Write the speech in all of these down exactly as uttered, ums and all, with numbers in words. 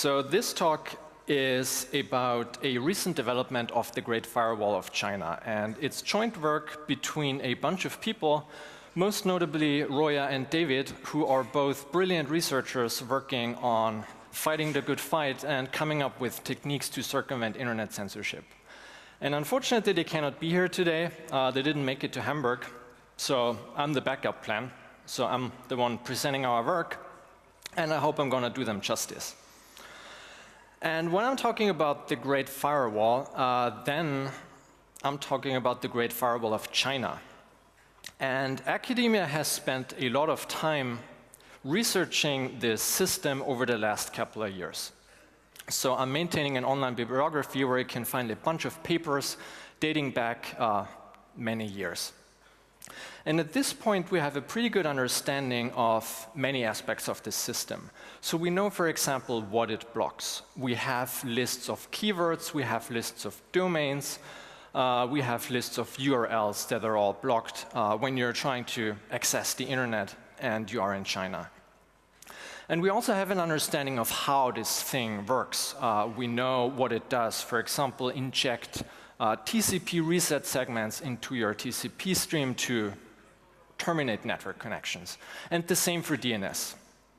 So this talk is about a recent development of the Great Firewall of China, and it's joint work between a bunch of people, most notably Roya and David, who are both brilliant researchers working on fighting the good fight and coming up with techniques to circumvent internet censorship. And unfortunately, they cannot be here today. Uh, they didn't make it to Hamburg, so I'm the backup plan. So I'm the one presenting our work, and I hope I'm going to do them justice. And when I'm talking about the Great Firewall, uh, then I'm talking about the Great Firewall of China. And academia has spent a lot of time researching this system over the last couple of years. So I'm maintaining an online bibliography where you can find a bunch of papers dating back uh, many years. And at this point, we have a pretty good understanding of many aspects of this system. So we know, for example, what it blocks. We have lists of keywords, we have lists of domains, uh, we have lists of U R Ls that are all blocked uh, when you're trying to access the internet and you are in China. And we also have an understanding of how this thing works. Uh, we know what it does. For example, inject uh, T C P reset segments into your T C P stream to terminate network connections. And the same for D N S.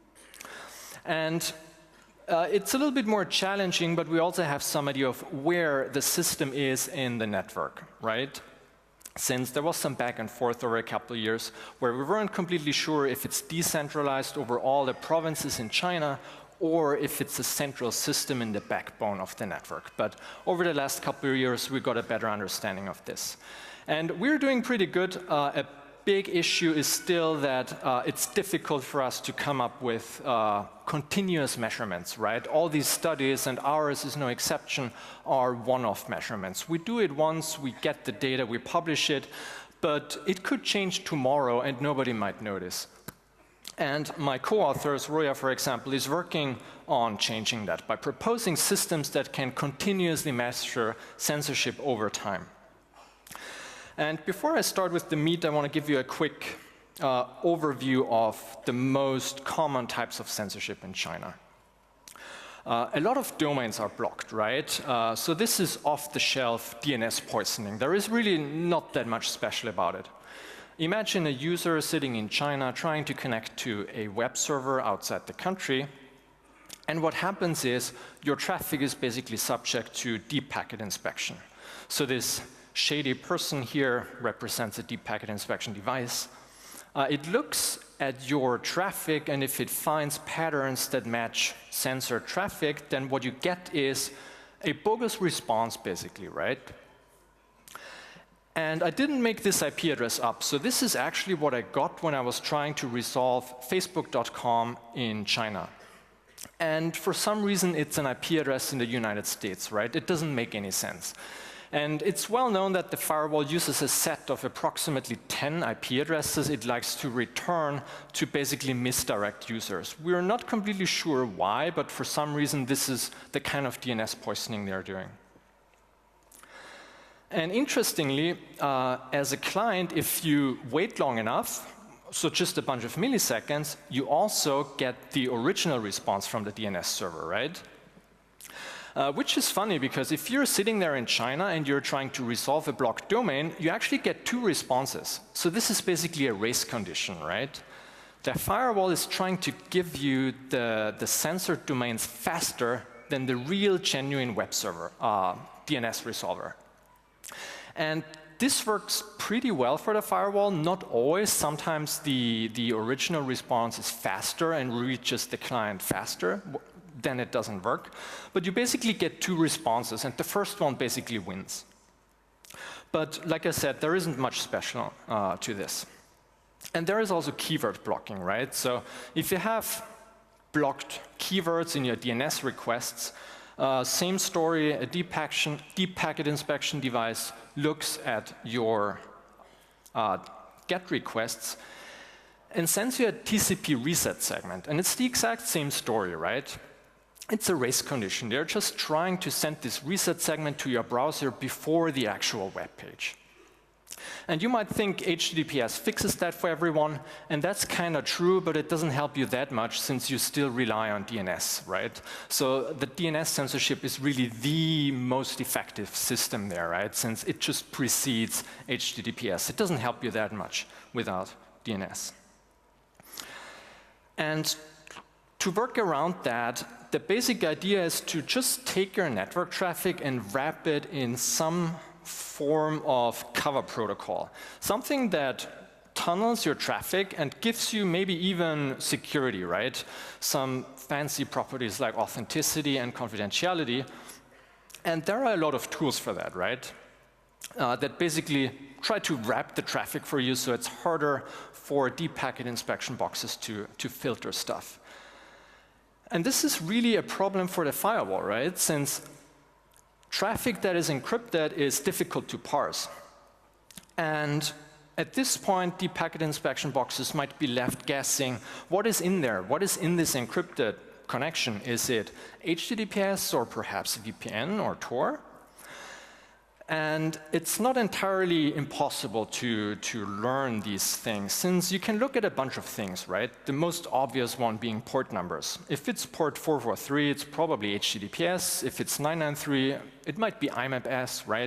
And uh, it's a little bit more challenging, but we also have some idea of where the system is in the network, right? Since there was some back and forth over a couple of years where we weren't completely sure if it's decentralized over all the provinces in China or if it's a central system in the backbone of the network. But over the last couple of years, we got a better understanding of this. And we're doing pretty good. Uh, a big issue is still that uh, it's difficult for us to come up with uh, continuous measurements, right? All these studies, and ours is no exception, are one-off measurements. We do it once, we get the data, we publish it, but it could change tomorrow and nobody might notice. And my co-authors, Roya, for example, is working on changing that by proposing systems that can continuously measure censorship over time. And before I start with the meat, I want to give you a quick uh, overview of the most common types of censorship in China. Uh, a lot of domains are blocked, right? Uh, so this is off-the-shelf D N S poisoning. There is really not that much special about it. Imagine a user sitting in China trying to connect to a web server outside the country. And what happens is your traffic is basically subject to deep packet inspection. So this shady person here represents a deep packet inspection device. Uh, it looks at your traffic, and if it finds patterns that match censored traffic, then what you get is a bogus response, basically, right? And I didn't make this I P address up, so this is actually what I got when I was trying to resolve Facebook dot com in China. And for some reason, it's an I P address in the United States, right? It doesn't make any sense. And it's well known that the firewall uses a set of approximately ten I P addresses it likes to return to basically misdirect users. We're not completely sure why, but for some reason this is the kind of D N S poisoning they're doing. And interestingly, uh, as a client, if you wait long enough, so just a bunch of milliseconds, you also get the original response from the D N S server, right? Uh, which is funny, because if you're sitting there in China and you're trying to resolve a blocked domain, you actually get two responses. So this is basically a race condition, right? The firewall is trying to give you the, the censored domains faster than the real, genuine web server, uh, D N S resolver. And this works pretty well for the firewall. Not always. Sometimes the, the original response is faster and reaches the client faster. Then it doesn't work. But you basically get two responses, and the first one basically wins. But like I said, there isn't much special uh, to this. And there is also keyword blocking, right? So if you have blocked keywords in your D N S requests, uh, same story, a deep, action, deep packet inspection device looks at your uh, GET requests and sends you a T C P reset segment. And it's the exact same story, right? It's a race condition. They're just trying to send this reset segment to your browser before the actual web page. And you might think H T T P S fixes that for everyone, and that's kind of true, but it doesn't help you that much since you still rely on D N S, right? So the D N S censorship is really the most effective system there, right? Since it just precedes H T T P S. It doesn't help you that much without D N S. And to work around that, the basic idea is to just take your network traffic and wrap it in some form of cover protocol, something that tunnels your traffic and gives you maybe even security, right? Some fancy properties like authenticity and confidentiality. And there are a lot of tools for that, right? Uh, that basically try to wrap the traffic for you so it's harder for deep packet inspection boxes to, to filter stuff. And this is really a problem for the firewall, right? Since traffic that is encrypted is difficult to parse. And at this point, deep packet inspection boxes might be left guessing what is in there, what is in this encrypted connection. Is it H T T P S or perhaps V P N or Tor? And it's not entirely impossible to, to learn these things, since you can look at a bunch of things, right? The most obvious one being port numbers. If it's port four forty-three, it's probably H T T P S. If it's nine ninety-three, it might be I M A P S, right?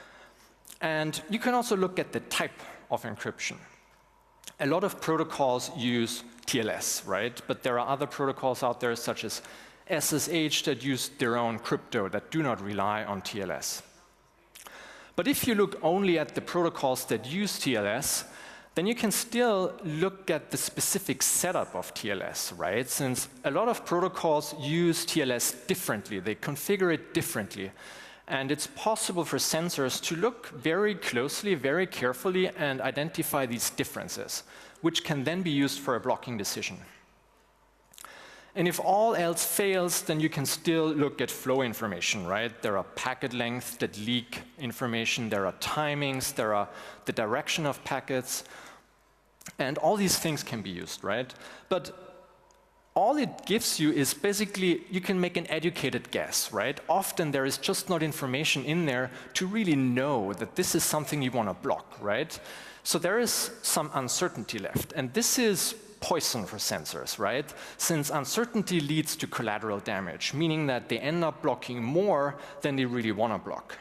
And you can also look at the type of encryption. A lot of protocols use T L S, right? But there are other protocols out there, such as S S H, that use their own crypto, that do not rely on T L S. But if you look only at the protocols that use T L S, then you can still look at the specific setup of T L S, right? Since a lot of protocols use T L S differently. They configure it differently. And it's possible for sensors to look very closely, very carefully, and identify these differences, which can then be used for a blocking decision. And if all else fails, then you can still look at flow information, right? There are packet lengths that leak information, there are timings, there are the direction of packets, and all these things can be used, right? But all it gives you is basically, you can make an educated guess, right? Often there is just not information in there to really know that this is something you want to block, right? So there is some uncertainty left, and this is poison for sensors, right? Since uncertainty leads to collateral damage, meaning that they end up blocking more than they really want to block.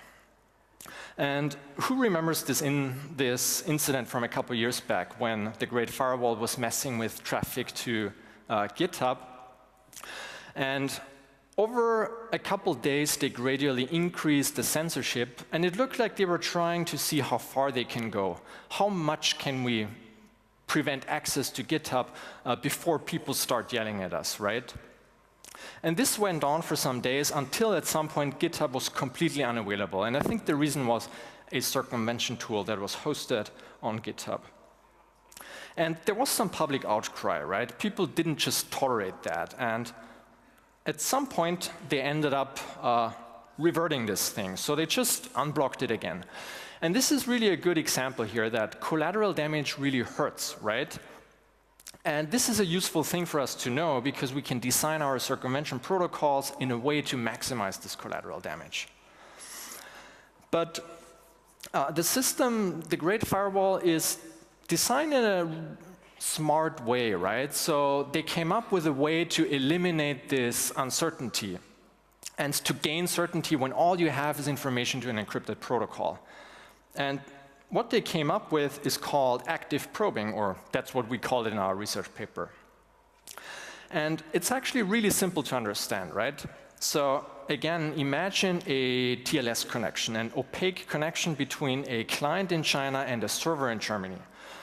And who remembers this, in, this incident from a couple years back when the Great Firewall was messing with traffic to uh, GitHub? And over a couple days, they gradually increased the censorship, and it looked like they were trying to see how far they can go. How much can we prevent access to GitHub uh, before people start yelling at us, right? And this went on for some days until at some point GitHub was completely unavailable. And I think the reason was a circumvention tool that was hosted on GitHub. And there was some public outcry, right? People didn't just tolerate that. And at some point, they ended up uh, reverting this thing. So they just unblocked it again. And this is really a good example here that collateral damage really hurts, right? And this is a useful thing for us to know because we can design our circumvention protocols in a way to maximize this collateral damage. But uh, the system, the Great Firewall, is designed in a smart way, right? So they came up with a way to eliminate this uncertainty and to gain certainty when all you have is information to an encrypted protocol. And what they came up with is called active probing, or that's what we call it in our research paper. And it's actually really simple to understand, right? So again, imagine a T L S connection, an opaque connection between a client in China and a server in Germany.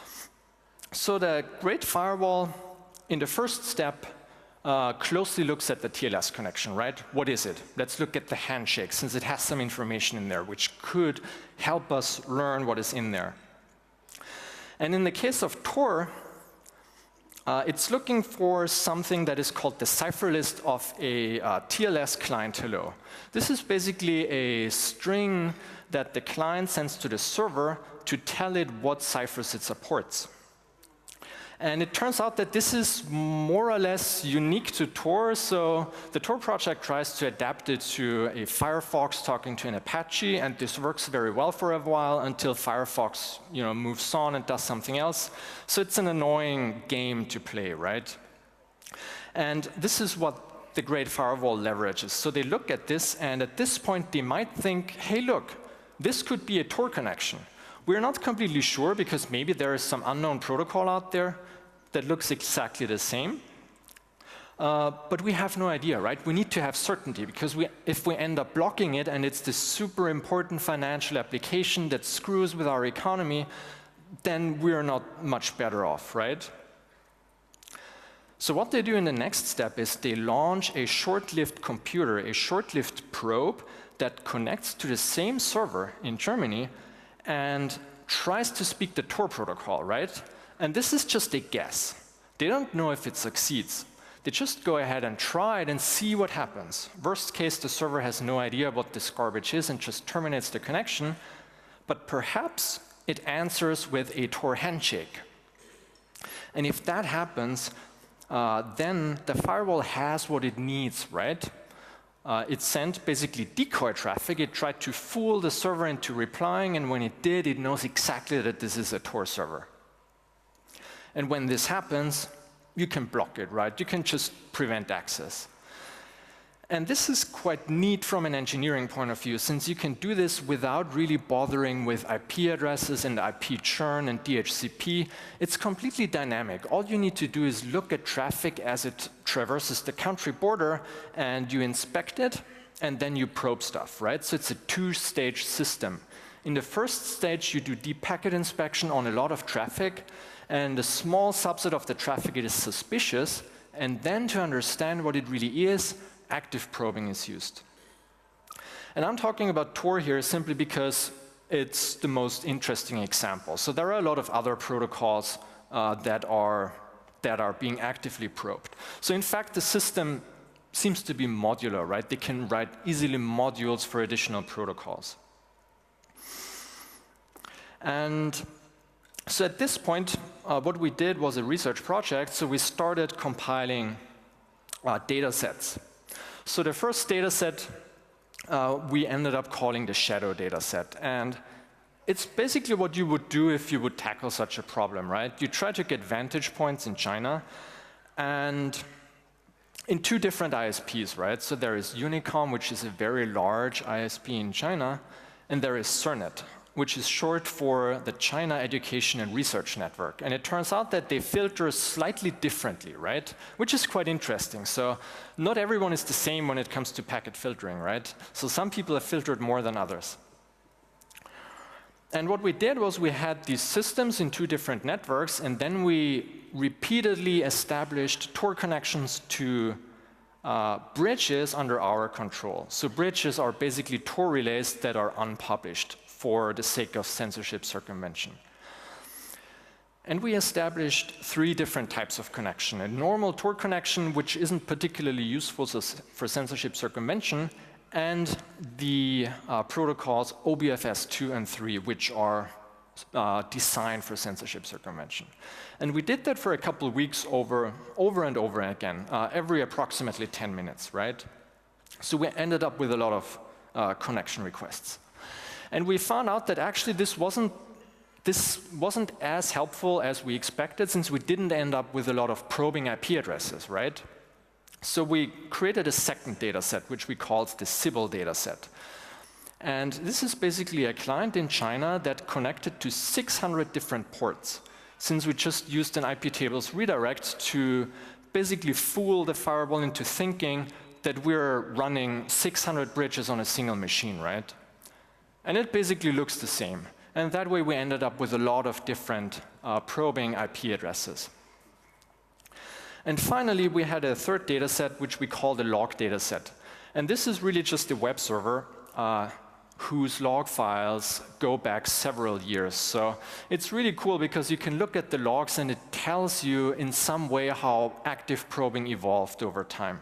So the Great Firewall, in the first step, Uh, closely looks at the T L S connection, right? What is it? Let's look at the handshake, since it has some information in there which could help us learn what is in there. And in the case of Tor, uh, it's looking for something that is called the cipher list of a uh, T L S client hello. This is basically a string that the client sends to the server to tell it what ciphers it supports. And it turns out that this is more or less unique to Tor. So the Tor project tries to adapt it to a Firefox talking to an Apache, and this works very well for a while until Firefox, you know, moves on and does something else. So it's an annoying game to play, right? And this is what the Great Firewall leverages. So they look at this, and at this point they might think, hey, look, this could be a Tor connection. We're not completely sure because maybe there is some unknown protocol out there that looks exactly the same. Uh, but we have no idea, right? We need to have certainty because we, if we end up blocking it and it's this super important financial application that screws with our economy, then we're not much better off, right? So what they do in the next step is they launch a short-lived computer, a short-lived probe that connects to the same server in Germany and tries to speak the Tor protocol, right? And this is just a guess. They don't know if it succeeds. They just go ahead and try it and see what happens. Worst case, the server has no idea what this garbage is and just terminates the connection. But perhaps it answers with a Tor handshake. And if that happens, uh, then the firewall has what it needs, right? Uh, it sent basically decoy traffic. It tried to fool the server into replying, and when it did, it knows exactly that this is a Tor server. And when this happens, you can block it, right? You can just prevent access. And this is quite neat from an engineering point of view, since you can do this without really bothering with I P addresses and I P churn and D H C P. It's completely dynamic. All you need to do is look at traffic as it traverses the country border, and you inspect it, and then you probe stuff, right? So it's a two-stage system. In the first stage, you do deep packet inspection on a lot of traffic, and a small subset of the traffic is suspicious, and then to understand what it really is, active probing is used. And I'm talking about Tor here simply because it's the most interesting example. So there are a lot of other protocols uh, that are, that are being actively probed. So in fact, the system seems to be modular, right? They can write easily modules for additional protocols. And so at this point, uh, what we did was a research project. So we started compiling uh, data sets. So the first data set uh, we ended up calling the shadow data set. And it's basically what you would do if you would tackle such a problem, right? You try to get vantage points in China and in two different I S Ps, right? So there is Unicom, which is a very large I S P in China, and there is CERNET, which is short for the China Education and Research Network. And it turns out that they filter slightly differently, right? Which is quite interesting. So not everyone is the same when it comes to packet filtering, right? So some people have filtered more than others. And what we did was we had these systems in two different networks, and then we repeatedly established Tor connections to uh, bridges under our control. So bridges are basically Tor relays that are unpublished for the sake of censorship circumvention. And we established three different types of connection. A normal Tor connection, which isn't particularly useful for censorship circumvention, and the uh, protocols O B F S two and three, which are uh, designed for censorship circumvention. And we did that for a couple of weeks over, over and over again, uh, every approximately ten minutes, right? So we ended up with a lot of uh, connection requests. And we found out that actually this wasn't, this wasn't as helpful as we expected, since we didn't end up with a lot of probing I P addresses, right? So we created a second data set, which we called the Sybil data set. And this is basically a client in China that connected to six hundred different ports, since we just used an I P tables redirect to basically fool the firewall into thinking that we're running six hundred bridges on a single machine, right? And it basically looks the same. And that way we ended up with a lot of different uh, probing I P addresses. And finally, we had a third data set, which we call the log data set. And this is really just a web server uh, whose log files go back several years. So it's really cool because you can look at the logs and it tells you in some way how active probing evolved over time.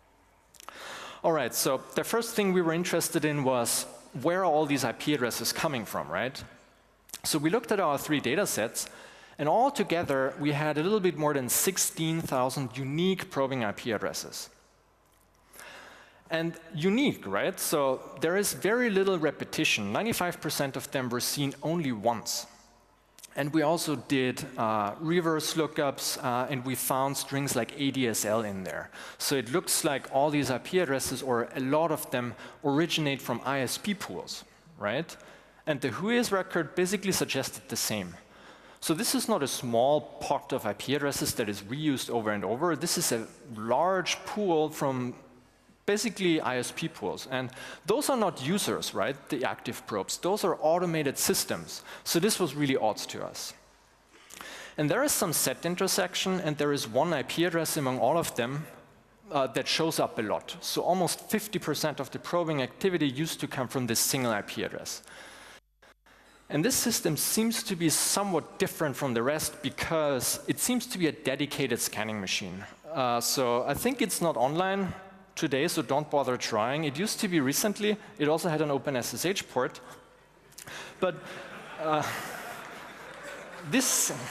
All right, so the first thing we were interested in was where are all these I P addresses coming from, right? So we looked at our three data sets, And altogether, we had a little bit more than sixteen thousand unique probing I P addresses. And unique, right? So there is very little repetition. ninety-five percent of them were seen only once. And we also did uh, reverse lookups, uh, and we found strings like A D S L in there. So it looks like all these I P addresses, or a lot of them, originate from I S P pools, right? And the Whois record basically suggested the same. So this is not a small pot of I P addresses that is reused over and over. This is a large pool from basically I S P pools. And those are not users, right, the active probes. Those are automated systems. So this was really odd to us. And there is some set intersection, and there is one I P address among all of them uh, that shows up a lot. So almost fifty percent of the probing activity used to come from this single I P address. And this system seems to be somewhat different from the rest because it seems to be a dedicated scanning machine. Uh, so I think it's not online today, so don't bother trying. It used to be recently. It also had an open S S H port. But uh, this...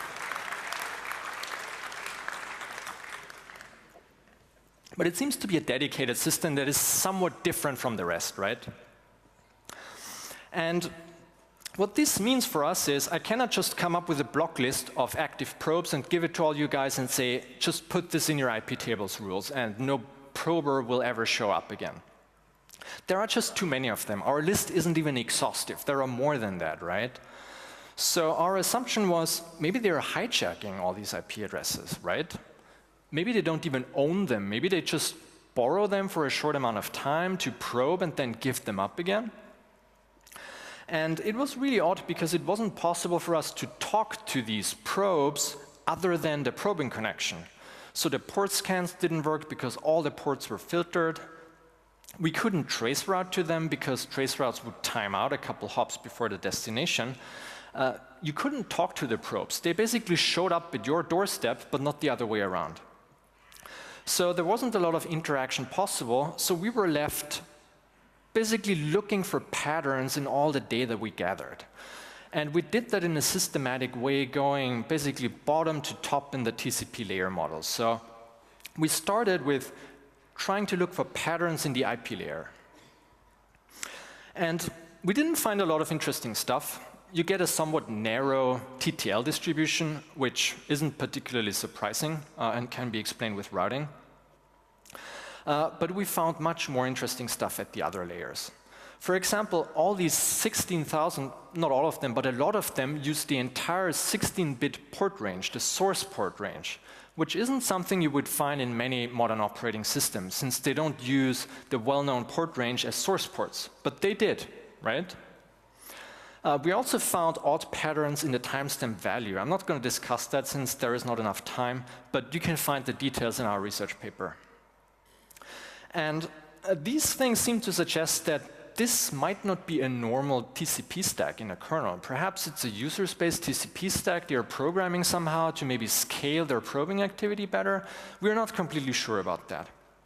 But it seems to be a dedicated system that is somewhat different from the rest, right? And what this means for us is I cannot just come up with a block list of active probes and give it to all you guys and say, just put this in your I P tables rules, and no prober will ever show up again. There are just too many of them. Our list isn't even exhaustive. There are more than that, right? So our assumption was maybe they're hijacking all these I P addresses, right? Maybe they don't even own them. Maybe they just borrow them for a short amount of time to probe and then give them up again. And it was really odd because it wasn't possible for us to talk to these probes other than the probing connection. So the port scans didn't work because all the ports were filtered. We couldn't trace route to them because trace routes would time out a couple hops before the destination. Uh, you couldn't talk to the probes. They basically showed up at your doorstep, but not the other way around. So there wasn't a lot of interaction possible, so we were left basically looking for patterns in all the data we gathered. And we did that in a systematic way, going basically bottom to top in the T C P layer model. So we started with trying to look for patterns in the I P layer. And we didn't find a lot of interesting stuff. You get a somewhat narrow T T L distribution, which isn't particularly surprising uh, and can be explained with routing. Uh, but we found much more interesting stuff at the other layers. For example, all these sixteen thousand, not all of them, but a lot of them use the entire sixteen bit port range, the source port range, which isn't something you would find in many modern operating systems, since they don't use the well-known port range as source ports. But they did, right? Uh, we also found odd patterns in the timestamp value. I'm not going to discuss that since there is not enough time, but you can find the details in our research paper. And uh, these things seem to suggest that this might not be a normal T C P stack in a kernel. Perhaps it's a user-space T C P stack they're programming somehow to maybe scale their probing activity better. We're not completely sure about that.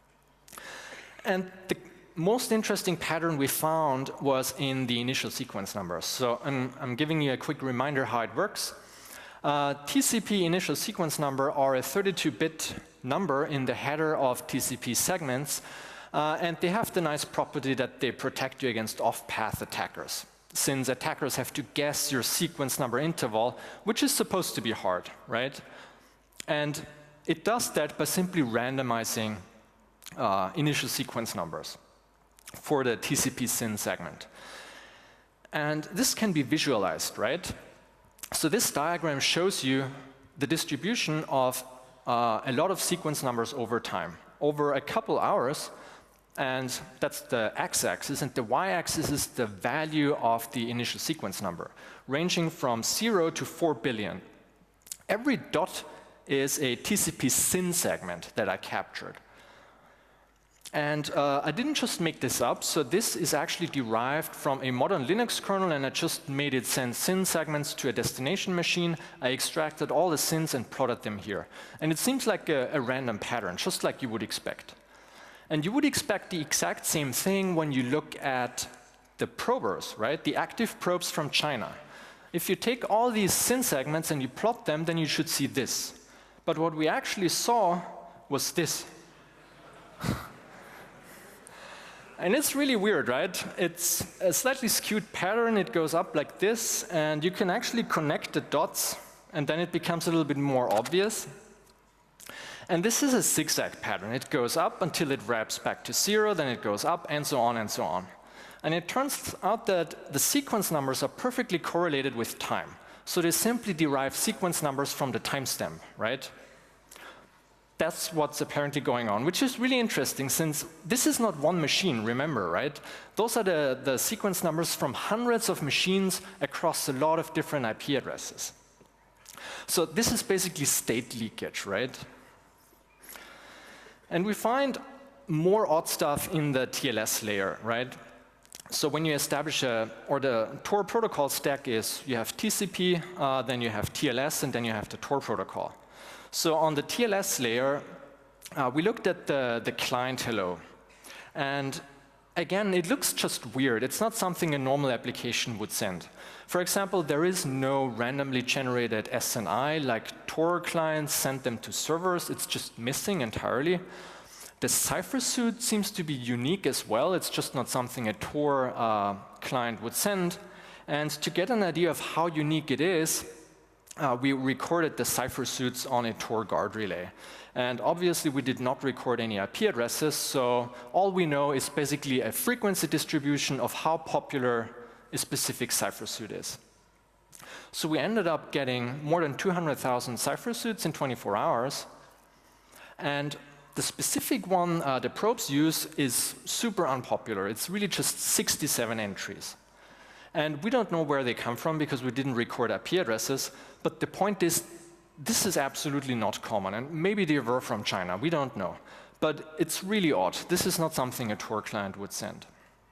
And the most interesting pattern we found was in the initial sequence numbers. So I'm, I'm giving you a quick reminder how it works. Uh, T C P initial sequence number are a thirty-two bit number in the header of T C P segments, uh, and they have the nice property that they protect you against off-path attackers, since attackers have to guess your sequence number interval, which is supposed to be hard, right? And it does that by simply randomizing uh, initial sequence numbers for the T C P S Y N segment. And this can be visualized, right? So this diagram shows you the distribution of uh, a lot of sequence numbers over time, over a couple hours, and that's the x-axis, and the y-axis is the value of the initial sequence number, ranging from zero to four billion. Every dot is a T C P S Y N segment that I captured. And uh, I didn't just make this up, so this is actually derived from a modern Linux kernel, and I just made it send S Y N segments to a destination machine. I extracted all the S Y Ns and plotted them here. And it seems like a, a random pattern, just like you would expect. And you would expect the exact same thing when you look at the probers, right? The active probes from China. If you take all these S Y N segments and you plot them, then you should see this. But what we actually saw was this. And it's really weird, right? It's a slightly skewed pattern. It goes up like this, and you can actually connect the dots, and then it becomes a little bit more obvious. And this is a zigzag pattern. It goes up until it wraps back to zero, then it goes up, and so on and so on. And it turns out that the sequence numbers are perfectly correlated with time. So they simply derive sequence numbers from the timestamp, right? That's what's apparently going on, which is really interesting since this is not one machine, remember, right? Those are the, the sequence numbers from hundreds of machines across a lot of different I P addresses. So this is basically state leakage, right? And we find more odd stuff in the T L S layer, right? So when you establish a, or the Tor protocol stack is, you have T C P, uh, then you have T L S, and then you have the Tor protocol. So on the T L S layer, uh, we looked at the, the client hello. And again, it looks just weird. It's not something a normal application would send. For example, there is no randomly generated S N I like Tor clients send them to servers. It's just missing entirely. The cipher suit seems to be unique as well. It's just not something a Tor uh, client would send. And to get an idea of how unique it is, uh, we recorded the cipher suits on a Tor guard relay. And obviously, we did not record any I P addresses, so all we know is basically a frequency distribution of how popular a specific cipher suit is. So we ended up getting more than two hundred thousand cipher suits in twenty-four hours. And the specific one uh, the probes use is super unpopular. It's really just sixty-seven entries. And we don't know where they come from because we didn't record I P addresses. But the point is, this is absolutely not common. And maybe they were from China. We don't know. But it's really odd. This is not something a Tor client would send.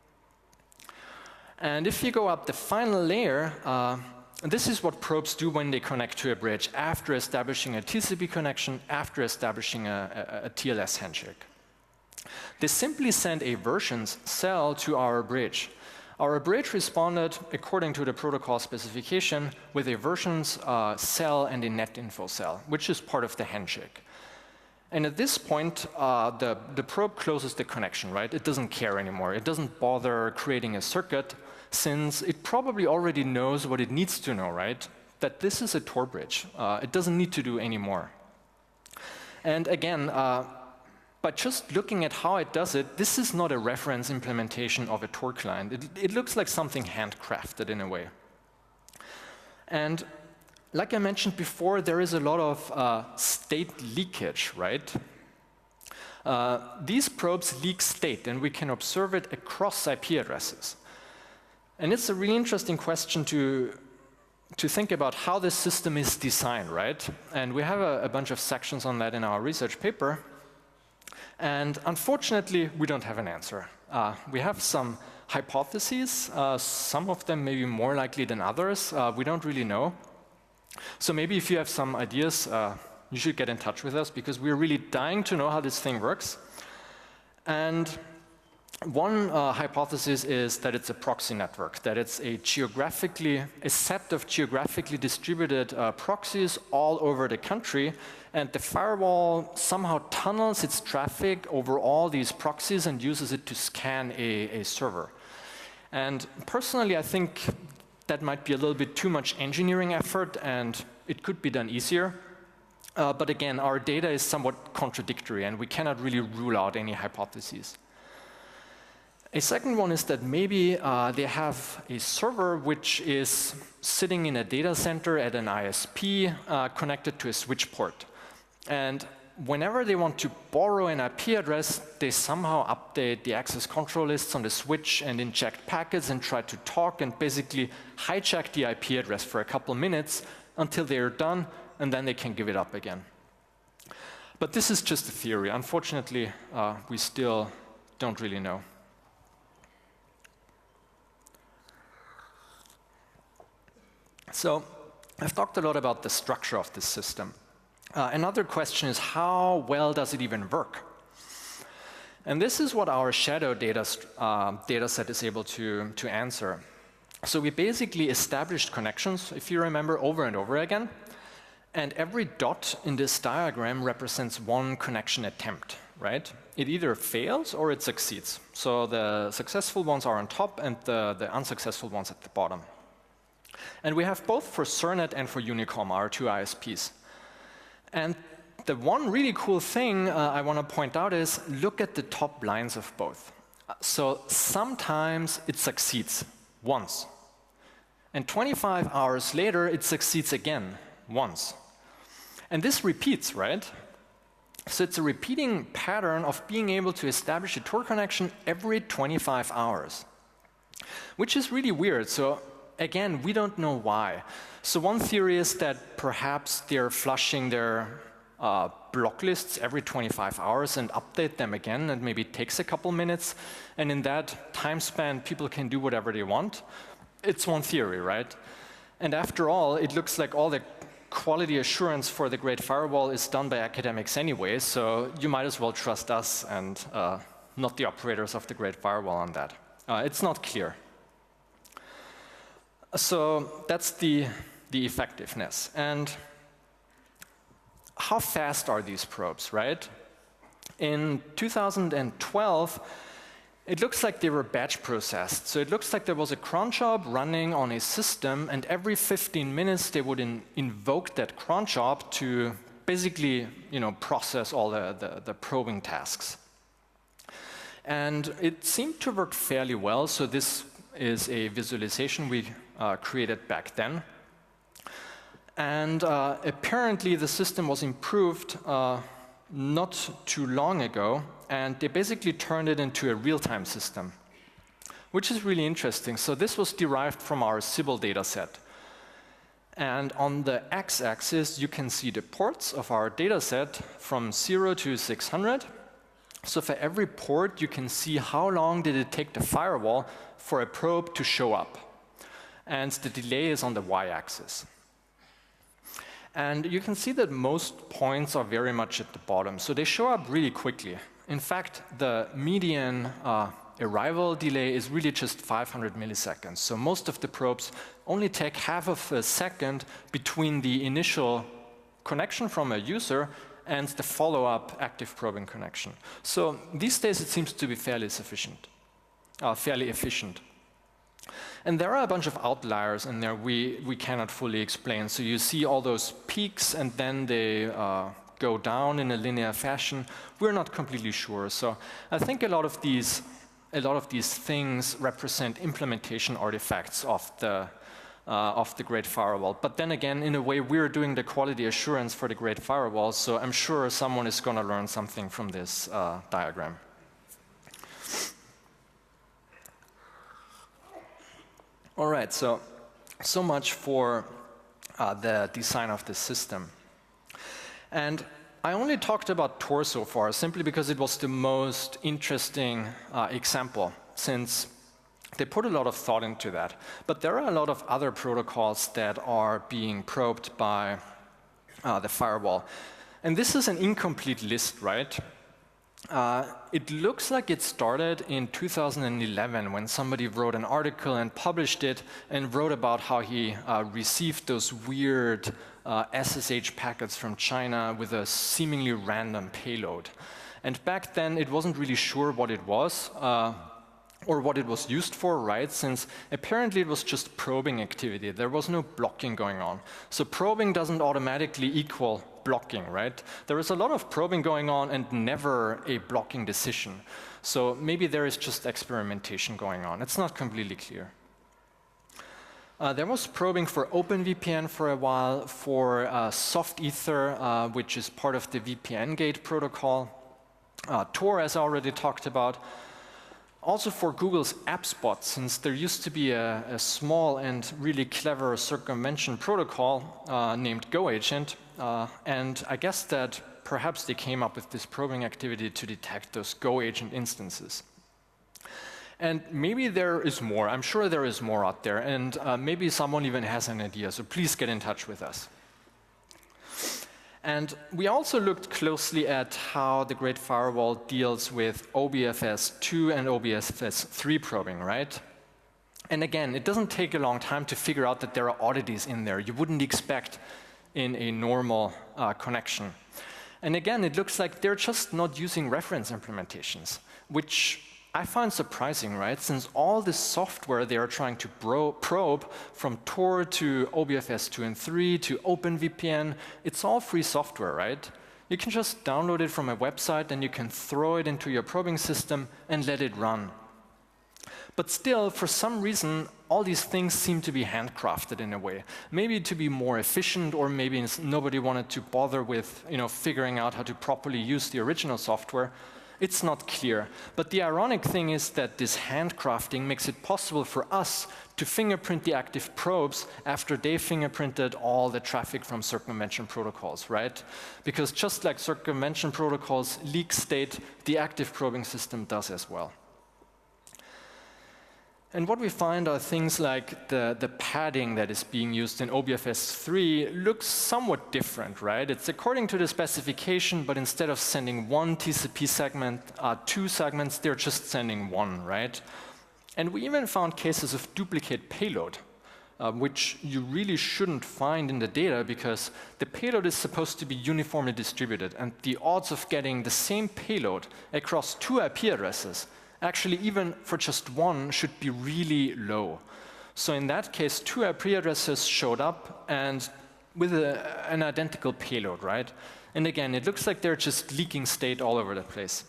And if you go up the final layer, uh, this is what probes do when they connect to a bridge after establishing a T C P connection, after establishing a, a, a T L S handshake. They simply send a versions cell to our bridge. Our bridge responded according to the protocol specification with a versions uh, cell and a net info cell, which is part of the handshake. And at this point, uh, the, the probe closes the connection, right? It doesn't care anymore. It doesn't bother creating a circuit, since it probably already knows what it needs to know, right? That this is a Tor bridge. Uh, it doesn't need to do any more. And again, uh, by just looking at how it does it, this is not a reference implementation of a Tor client. It, it looks like something handcrafted in a way. And like I mentioned before, there is a lot of uh, state leakage, right? Uh, these probes leak state, and we can observe it across I P addresses. And it's a really interesting question to, to think about how this system is designed, right? And we have a, a bunch of sections on that in our research paper. And unfortunately, we don't have an answer. Uh, we have some hypotheses. Uh, some of them may be more likely than others. Uh, we don't really know. So maybe if you have some ideas, uh, you should get in touch with us, because we're really dying to know how this thing works. And one uh, hypothesis is that it's a proxy network, that it's a geographically, a set of geographically distributed uh, proxies all over the country, and the firewall somehow tunnels its traffic over all these proxies and uses it to scan a, a server. And personally, I think that might be a little bit too much engineering effort, and it could be done easier. Uh, but again, our data is somewhat contradictory, and we cannot really rule out any hypotheses. A second one is that maybe uh, they have a server which is sitting in a data center at an I S P uh, connected to a switch port. And whenever they want to borrow an I P address, they somehow update the access control lists on the switch and inject packets and try to talk and basically hijack the I P address for a couple minutes until they are done, and then they can give it up again. But this is just a theory. Unfortunately, uh, we still don't really know. So I've talked a lot about the structure of this system. Uh, another question is, how well does it even work? And this is what our shadow data, uh, data set is able to, to answer. So we basically established connections, if you remember, over and over again. And every dot in this diagram represents one connection attempt, right? It either fails or it succeeds. So the successful ones are on top and the, the unsuccessful ones at the bottom. And we have both for CERNet and for Unicom, our two I S Ps. And the one really cool thing uh, I want to point out is look at the top lines of both. So sometimes it succeeds once. And twenty-five hours later, it succeeds again once. And this repeats, right? So it's a repeating pattern of being able to establish a Tor connection every twenty-five hours, which is really weird. So again, we don't know why. So one theory is that perhaps they're flushing their uh, block lists every twenty-five hours and update them again, and maybe it takes a couple minutes. And in that time span, people can do whatever they want. It's one theory, right? And after all, it looks like all the quality assurance for the Great Firewall is done by academics anyway, so you might as well trust us and uh, not the operators of the Great Firewall on that. Uh, it's not clear. So that's the, the effectiveness. And how fast are these probes, right? In two thousand twelve, it looks like they were batch processed. So it looks like there was a cron job running on a system, and every fifteen minutes they would in, invoke that cron job to basically, you know, process all the, the, the probing tasks. And it seemed to work fairly well. So this is a visualization we uh, created back then. And uh, apparently the system was improved uh, not too long ago, and they basically turned it into a real-time system, which is really interesting. So this was derived from our Sybil data set. And on the x-axis, you can see the ports of our data set from zero to six hundred. So for every port, you can see how long did it take the firewall for a probe to show up. And the delay is on the y-axis. And you can see that most points are very much at the bottom. So they show up really quickly. In fact, the median uh, arrival delay is really just five hundred milliseconds. So most of the probes only take half of a second between the initial connection from a user and the follow-up active probing connection. So these days it seems to be fairly sufficient, uh, fairly efficient. And there are a bunch of outliers in there we, we cannot fully explain. So you see all those peaks and then they uh, go down in a linear fashion. We're not completely sure. So I think a lot of these, a lot of these things represent implementation artifacts of the, uh, of the Great Firewall. But then again, in a way, we're doing the quality assurance for the Great Firewall. So I'm sure someone is going to learn something from this uh, diagram. All right, so, so much for uh, the design of the system. And I only talked about Tor so far simply because it was the most interesting uh, example, since they put a lot of thought into that. But there are a lot of other protocols that are being probed by uh, the firewall. And this is an incomplete list, right? Uh, it looks like it started in two thousand eleven when somebody wrote an article and published it and wrote about how he uh, received those weird uh, S S H packets from China with a seemingly random payload. And back then it wasn't really sure what it was uh, or what it was used for, right? Since apparently it was just probing activity. There was no blocking going on. So probing doesn't automatically equal blocking, right? There is a lot of probing going on and never a blocking decision. So maybe there is just experimentation going on. It's not completely clear. Uh, there was probing for OpenVPN for a while, for uh, SoftEther, uh, which is part of the V P N Gate protocol. Uh, Tor, as I already talked about. Also for Google's AppSpot, since there used to be a, a small and really clever circumvention protocol uh, named GoAgent. Uh, and I guess that perhaps they came up with this probing activity to detect those GoAgent instances. And maybe there is more. I'm sure there is more out there. And uh, maybe someone even has an idea. So please get in touch with us. And we also looked closely at how the Great Firewall deals with O B F S two and O B F S three probing, right? And again, it doesn't take a long time to figure out that there are oddities in there you wouldn't expect in a normal uh, connection. And again, it looks like they're just not using reference implementations, which I find surprising, right? Since all this software they are trying to probe, from Tor to O B F S two and three to OpenVPN, it's all free software, right? You can just download it from a website and you can throw it into your probing system and let it run. But still, for some reason, all these things seem to be handcrafted in a way. Maybe to be more efficient, or maybe nobody wanted to bother with, you know, figuring out how to properly use the original software. It's not clear. But the ironic thing is that this handcrafting makes it possible for us to fingerprint the active probes after they fingerprinted all the traffic from circumvention protocols, right? Because just like circumvention protocols leak state, the active probing system does as well. And what we find are things like the, the padding that is being used in O B F S three looks somewhat different, right? It's according to the specification, but instead of sending one T C P segment, uh, two segments, they're just sending one, right? And we even found cases of duplicate payload, uh, which you really shouldn't find in the data because the payload is supposed to be uniformly distributed, and the odds of getting the same payload across two I P addresses, actually, even for just one, should be really low. So in that case, two I P addresses showed up and with a, an identical payload, right? And again, it looks like they're just leaking state all over the place.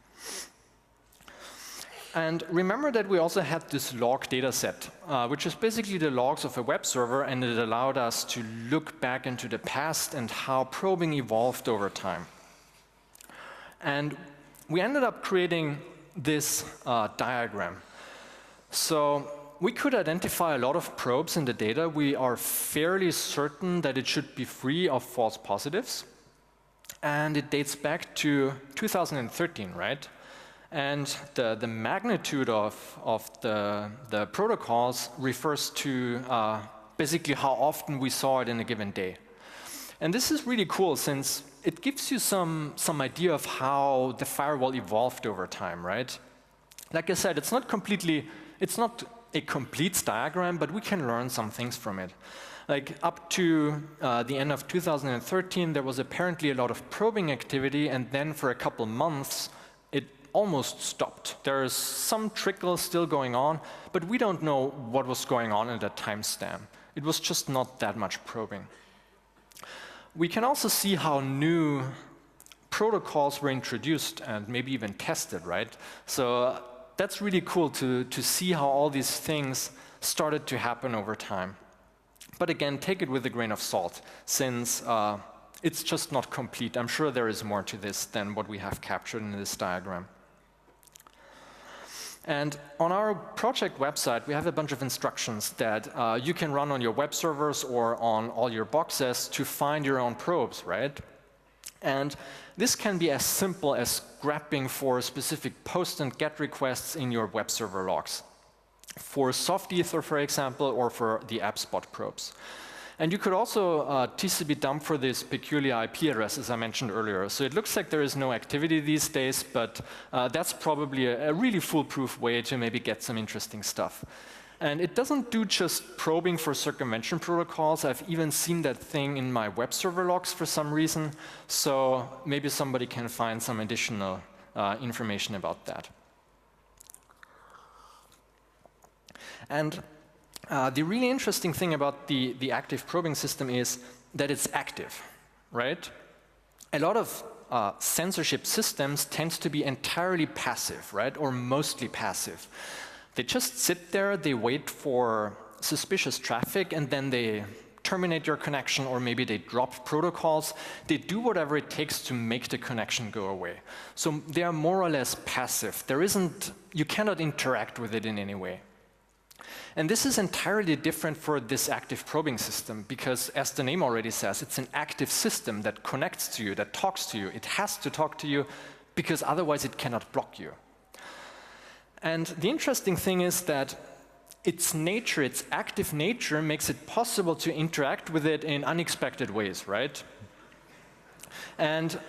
And remember that we also had this log data set, uh, which is basically the logs of a web server, and it allowed us to look back into the past and how probing evolved over time. And we ended up creating this uh, diagram. So we could identify a lot of probes in the data. We are fairly certain that it should be free of false positives. And it dates back to two thousand thirteen, right? And the, the magnitude of, of the, the protocols refers to uh, basically how often we saw it in a given day. And this is really cool since it gives you some, some idea of how the firewall evolved over time, right? Like I said, it's not completely, it's not a complete diagram, but we can learn some things from it. Like up to uh, the end of two thousand thirteen, there was apparently a lot of probing activity, and then for a couple months, it almost stopped. There is some trickle still going on, but we don't know what was going on at that timestamp. It was just not that much probing. We can also see how new protocols were introduced and maybe even tested, right? So uh, that's really cool to, to see how all these things started to happen over time. But again, take it with a grain of salt, since uh, it's just not complete. I'm sure there is more to this than what we have captured in this diagram. And on our project website, we have a bunch of instructions that uh, you can run on your web servers or on all your boxes to find your own probes, right? And this can be as simple as grabbing for specific post and get requests in your web server logs, for soft ether, for example, or for the AppSpot probes. And you could also uh, T C P dump for this peculiar I P address, as I mentioned earlier. So it looks like there is no activity these days, but uh, that's probably a, a really foolproof way to maybe get some interesting stuff. And it doesn't do just probing for circumvention protocols. I've even seen that thing in my web server logs for some reason. So maybe somebody can find some additional uh, information about that. And Uh, the really interesting thing about the, the active probing system is that it's active, right? A lot of uh, censorship systems tend to be entirely passive, right? Or mostly passive. They just sit there, they wait for suspicious traffic, and then they terminate your connection, or maybe they drop protocols. They do whatever it takes to make the connection go away. So they are more or less passive. There isn't, you cannot interact with it in any way. And this is entirely different for this active probing system, because as the name already says, it's an active system that connects to you, that talks to you. It has to talk to you, because otherwise it cannot block you. And the interesting thing is that its nature, its active nature, makes it possible to interact with it in unexpected ways, right? And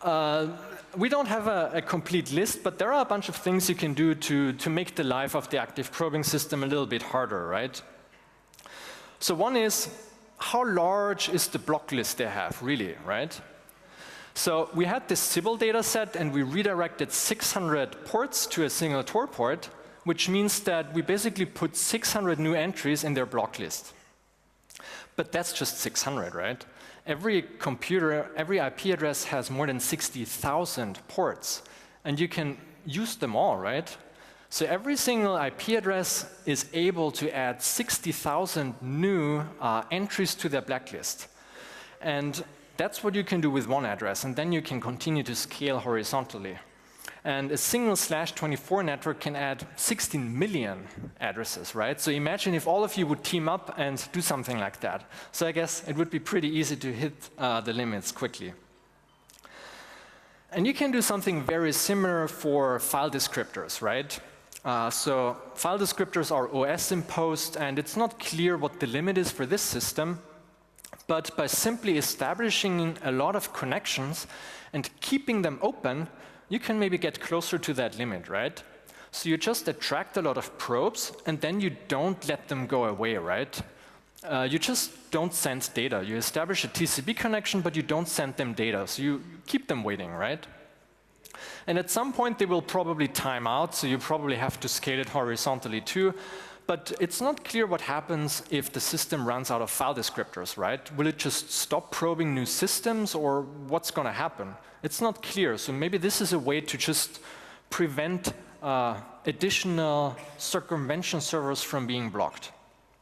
uh, we don't have a, a complete list, but there are a bunch of things you can do to, to make the life of the active probing system a little bit harder, right? So one is, how large is the block list they have, really, right? So we had this Sybil data set, and we redirected six hundred ports to a single Tor port, which means that we basically put six hundred new entries in their block list. But that's just six hundred, right? Every computer, every I P address has more than sixty thousand ports, and you can use them all, right? So every single I P address is able to add sixty thousand new uh, entries to their blacklist. And that's what you can do with one address, and then you can continue to scale horizontally. And a single slash twenty-four network can add sixteen million addresses, right? So imagine if all of you would team up and do something like that. So I guess it would be pretty easy to hit uh, the limits quickly. And you can do something very similar for file descriptors, right? Uh, so file descriptors are O S imposed, and it's not clear what the limit is for this system. But by simply establishing a lot of connections and keeping them open, you can maybe get closer to that limit, right? So you just attract a lot of probes, and then you don't let them go away, right? Uh, you just don't send data. You establish a T C P connection, but you don't send them data. So you keep them waiting, right? And at some point, they will probably time out, so you probably have to scale it horizontally too. But it's not clear what happens if the system runs out of file descriptors, right? Will it just stop probing new systems, or what's going to happen? It's not clear, so maybe this is a way to just prevent uh, additional circumvention servers from being blocked.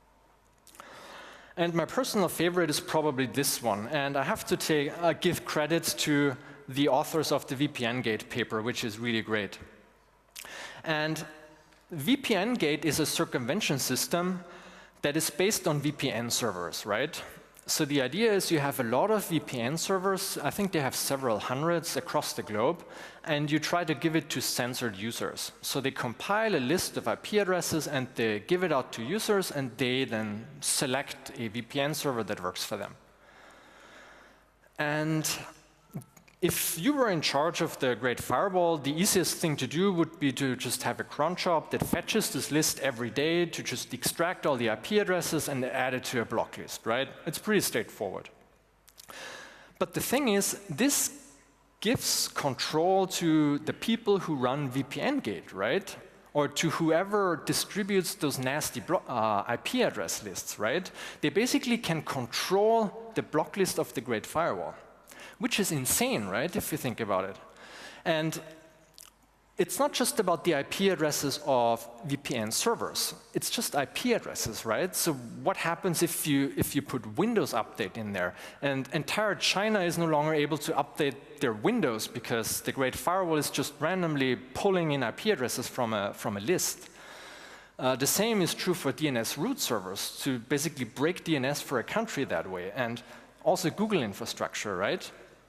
And my personal favorite is probably this one, and I have to take, uh, give credit to the authors of the V P N Gate paper, which is really great. And V P N Gate is a circumvention system that is based on V P N servers, right? So the idea is you have a lot of V P N servers. I think they have several hundreds across the globe, and you try to give it to censored users. So they compile a list of I P addresses, and they give it out to users, and they then select a V P N server that works for them. And if you were in charge of the Great Firewall, the easiest thing to do would be to just have a cron job that fetches this list every day to just extract all the I P addresses and add it to a block list, right? It's pretty straightforward. But the thing is, this gives control to the people who run V P N Gate, right? Or to whoever distributes those nasty uh, I P address lists, right? They basically can control the block list of the Great Firewall, which is insane, right, if you think about it. And it's not just about the I P addresses of V P N servers. It's just I P addresses, right? So what happens if you, if you put Windows Update in there? And entire China is no longer able to update their Windows because the Great Firewall is just randomly pulling in I P addresses from a, from a list. Uh, the same is true for D N S root servers, to basically break D N S for a country that way. And also Google infrastructure, right?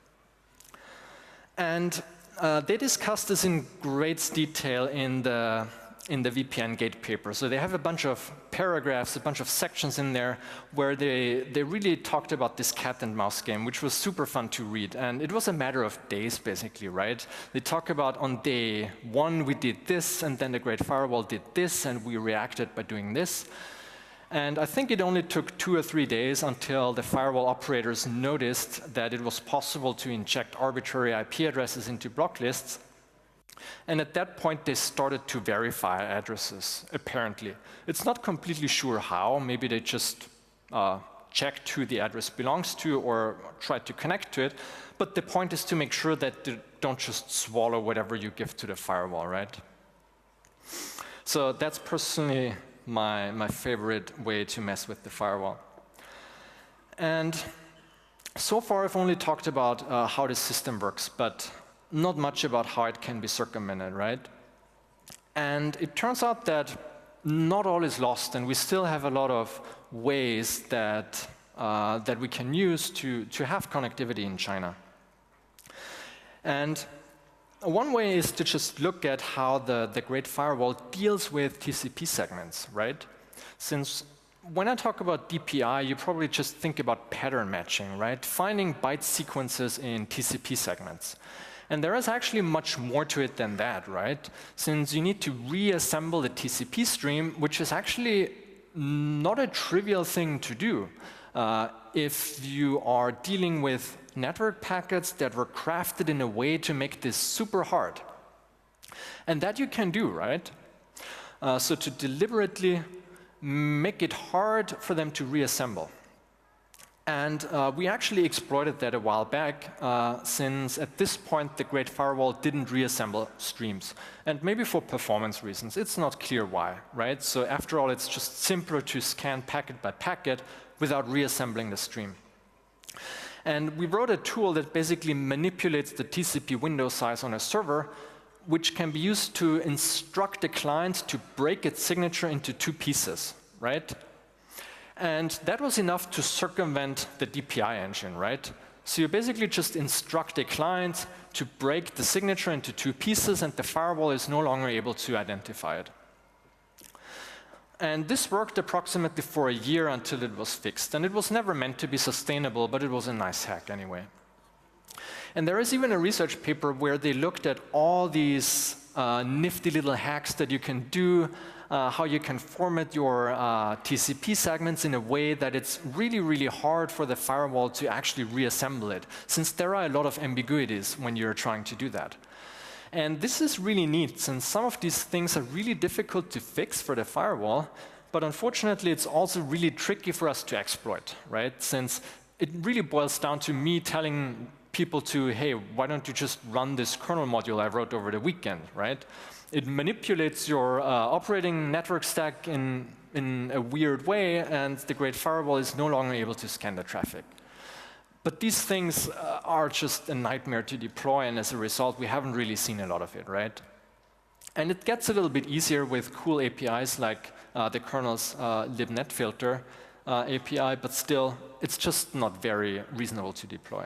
And uh, they discuss this in great detail in the, in the V P N Gate paper. So they have a bunch of paragraphs, a bunch of sections in there where they, they really talked about this cat and mouse game, which was super fun to read. And it was a matter of days, basically, right? They talk about on day one, we did this, and then the Great Firewall did this, and we reacted by doing this. And I think it only took two or three days until the firewall operators noticed that it was possible to inject arbitrary I P addresses into block lists. And at that point, they started to verify addresses, apparently. It's not completely sure how. Maybe they just uh, checked who the address belongs to or tried to connect to it. But the point is to make sure that they don't just swallow whatever you give to the firewall, right? So that's personally My, my favorite way to mess with the firewall. And so far, I've only talked about uh, how the system works, but not much about how it can be circumvented, right? And it turns out that not all is lost, and we still have a lot of ways that, uh, that we can use to, to have connectivity in China. And one way is to just look at how the, the Great Firewall deals with T C P segments, right? Since when I talk about D P I, you probably just think about pattern matching, right? Finding byte sequences in T C P segments. And there is actually much more to it than that, right? Since you need to reassemble the T C P stream, which is actually not a trivial thing to do. Uh, if you are dealing with network packets that were crafted in a way to make this super hard. And that you can do, right? Uh, so to deliberately make it hard for them to reassemble. And uh, we actually exploited that a while back, uh, since at this point the Great Firewall didn't reassemble streams. And maybe for performance reasons, it's not clear why, right? So after all, it's just simpler to scan packet by packet without reassembling the stream. And we wrote a tool that basically manipulates the T C P window size on a server, which can be used to instruct a client to break its signature into two pieces, right? And that was enough to circumvent the D P I engine, right? So you basically just instruct a client to break the signature into two pieces, and the firewall is no longer able to identify it. And this worked approximately for a year until it was fixed. And it was never meant to be sustainable, but it was a nice hack anyway. And there is even a research paper where they looked at all these uh, nifty little hacks that you can do, uh, how you can format your uh, T C P segments in a way that it's really, really hard for the firewall to actually reassemble it, since there are a lot of ambiguities when you're trying to do that. And this is really neat, since some of these things are really difficult to fix for the firewall, but unfortunately it's also really tricky for us to exploit, right? Since it really boils down to me telling people to, hey, why don't you just run this kernel module I wrote over the weekend, right? It manipulates your uh, operating network stack in, in a weird way, and the Great Firewall is no longer able to scan the traffic. But these things uh, are just a nightmare to deploy, and as a result, we haven't really seen a lot of it, right? And it gets a little bit easier with cool A P Is like uh, the kernel's uh, libnetfilter uh, A P I, but still, it's just not very reasonable to deploy.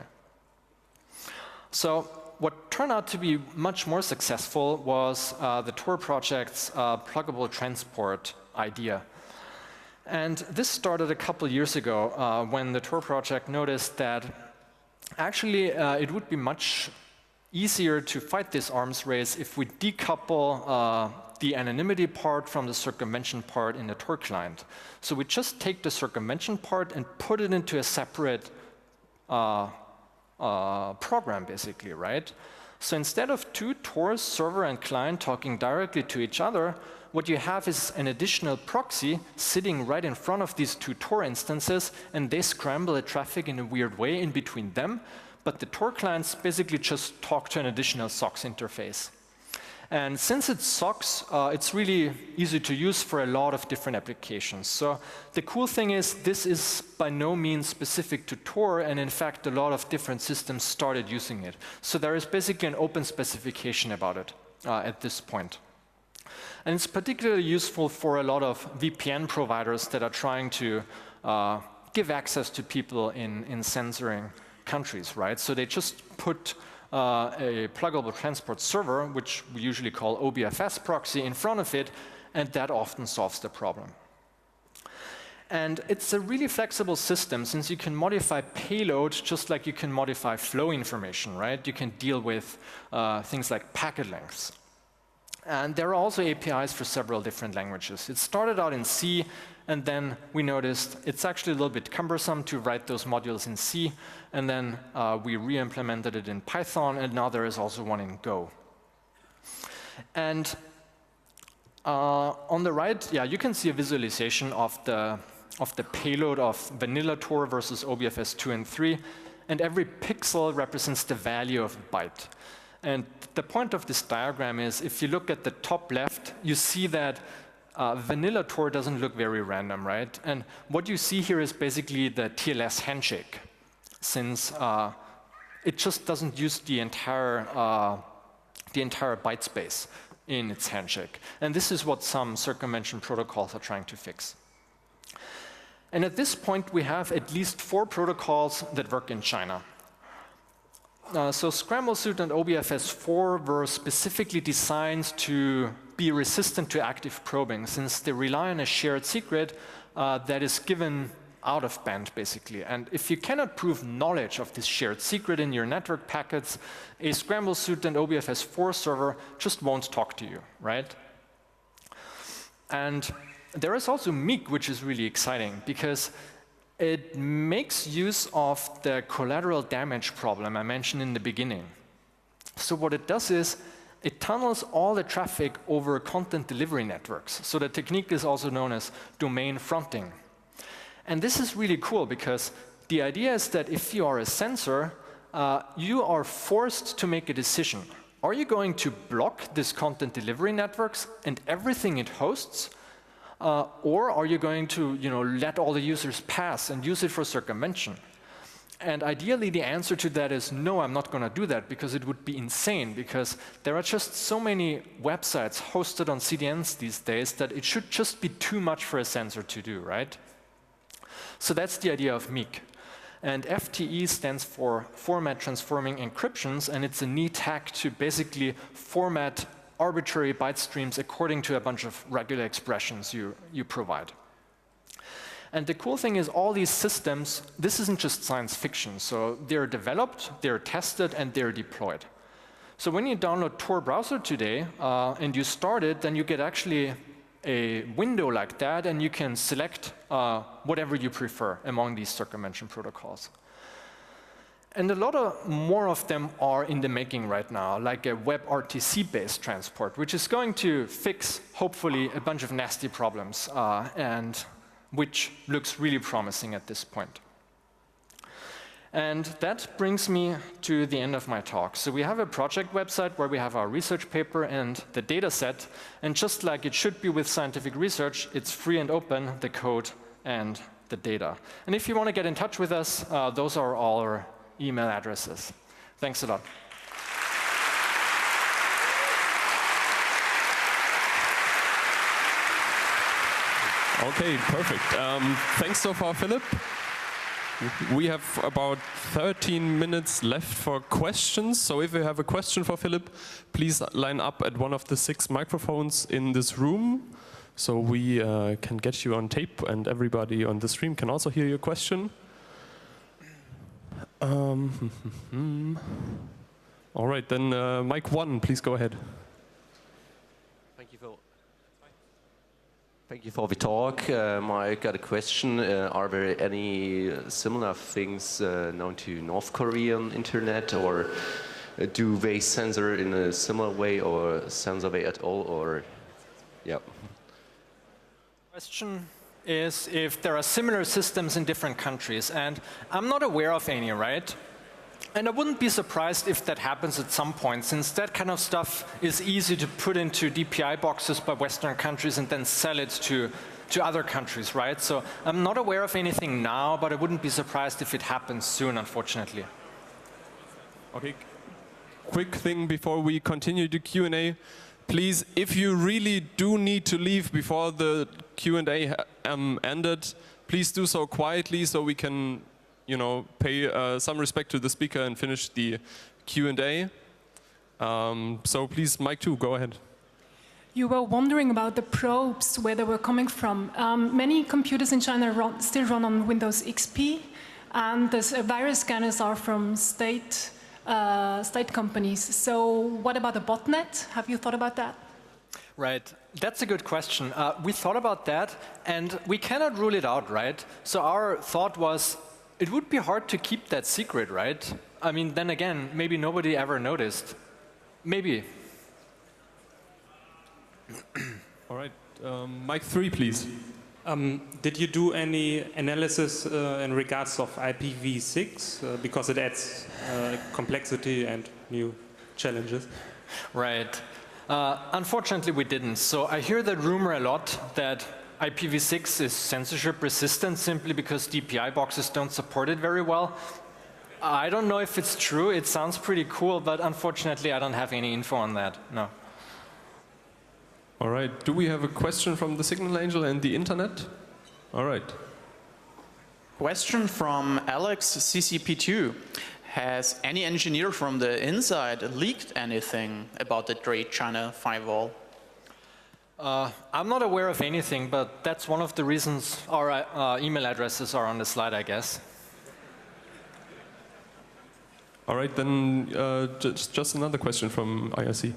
So what turned out to be much more successful was uh, the Tor project's uh, pluggable transport idea. And this started a couple years ago uh, when the Tor project noticed that actually uh, it would be much easier to fight this arms race if we decouple uh, the anonymity part from the circumvention part in the Tor client. So we just take the circumvention part and put it into a separate uh, uh, program, basically, right? So instead of two Tors, server and client, talking directly to each other, what you have is an additional proxy sitting right in front of these two Tor instances, and they scramble the traffic in a weird way in between them. But the Tor clients basically just talk to an additional SOCKS interface. And since it's SOCKS, uh, it's really easy to use for a lot of different applications. So the cool thing is this is by no means specific to Tor, and in fact, a lot of different systems started using it. So there is basically an open specification about it uh, at this point. And it's particularly useful for a lot of V P N providers that are trying to uh, give access to people in, in censoring countries, right? So they just put uh, a pluggable transport server, which we usually call O B F S proxy, in front of it, and that often solves the problem. And it's a really flexible system, since you can modify payload just like you can modify flow information, right? You can deal with uh, things like packet lengths. And there are also A P Is for several different languages. It started out in C, and then we noticed it's actually a little bit cumbersome to write those modules in C, and then uh, we re-implemented it in Python, and now there is also one in Go. And uh, on the right, yeah, you can see a visualization of the, of the payload of vanilla Tor versus O B F S two and three, and every pixel represents the value of a byte. And the point of this diagram is, if you look at the top left, you see that uh, vanilla Tor doesn't look very random, right? And what you see here is basically the T L S handshake, since uh, it just doesn't use the entire, uh, the entire byte space in its handshake. And this is what some circumvention protocols are trying to fix. And at this point, we have at least four protocols that work in China. Uh, so ScrambleSuit and O B F S four were specifically designed to be resistant to active probing, since they rely on a shared secret uh, that is given out of band, basically. And if you cannot prove knowledge of this shared secret in your network packets, a Scramble suit and O B F S four server just won't talk to you, right? And there is also Meek, which is really exciting, because it makes use of the collateral damage problem I mentioned in the beginning. So what it does is, it tunnels all the traffic over content delivery networks. So the technique is also known as domain fronting. And this is really cool, because the idea is that if you are a sensor, uh, you are forced to make a decision. Are you going to block this content delivery networks and everything it hosts? Uh, or are you going to you know, let all the users pass and use it for circumvention? And ideally, the answer to that is no, I'm not going to do that, because it would be insane, because there are just so many websites hosted on C D Ns these days that it should just be too much for a sensor to do, right? So that's the idea of Meek. And F T E stands for Format Transforming Encryptions, and it's a neat hack to basically format arbitrary byte streams according to a bunch of regular expressions you, you provide. And the cool thing is, all these systems, this isn't just science fiction. So they're developed, they're tested, and they're deployed. So when you download Tor browser today uh, and you start it, then you get actually a window like that, and you can select uh, whatever you prefer among these circumvention protocols. And a lot of more of them are in the making right now, like a WebRTC-based transport, which is going to fix, hopefully, a bunch of nasty problems, uh, and which looks really promising at this point. And that brings me to the end of my talk. So we have a project website where we have our research paper and the data set. And just like it should be with scientific research, it's free and open, the code and the data. And if you want to get in touch with us, uh, those are all our email addresses. Thanks a lot. Okay, perfect. Um, thanks so far, Philip. We have about thirteen minutes left for questions. So if you have a question for Philip, please line up at one of the six microphones in this room, so we uh, can get you on tape, and everybody on the stream can also hear your question. Um, all right, then uh, mic one, please go ahead. Thank you for, Thank you for the talk. Um, I got a question. Uh, are there any similar things uh, known to North Korean internet, or uh, do they censor in a similar way, or censor they at all, or yeah? Question is if there are similar systems in different countries, and I'm not aware of any, right? And I wouldn't be surprised if that happens at some point, since that kind of stuff is easy to put into D P I boxes by Western countries and then sell it to, to other countries, right? So I'm not aware of anything now, but I wouldn't be surprised if it happens soon, unfortunately. Okay, quick thing before we continue the Q and A. Please, if you really do need to leave before the Q and A um, ended, please do so quietly, so we can, you know, pay uh, some respect to the speaker and finish the Q and A. Um, so please, mic two, go ahead. You were wondering about the probes, where they were coming from. Um, many computers in China run, still run on Windows X P, and the uh, virus scanners are from state Uh, state companies. So what about a botnet? Have you thought about that? Right. That's a good question. Uh, we thought about that, and we cannot rule it out, right? So our thought was, it would be hard to keep that secret, right? I mean, then again, maybe nobody ever noticed. Maybe. All right. Um, mic three, please. Um, did you do any analysis uh, in regards of I P v six, uh, because it adds uh, complexity and new challenges? Right. Uh, unfortunately, we didn't. So I hear that rumor a lot, that I P v six is censorship resistant simply because D P I boxes don't support it very well. I don't know if it's true. It sounds pretty cool, but unfortunately, I don't have any info on that. No. All right. Do we have a question from the Signal Angel and the internet? All right. Question from Alex C C P two. Has any engineer from the inside leaked anything about the Great China Firewall? Uh, I'm not aware of anything, but that's one of the reasons our uh, email addresses are on the slide, I guess. All right, then uh, just, just another question from I R C.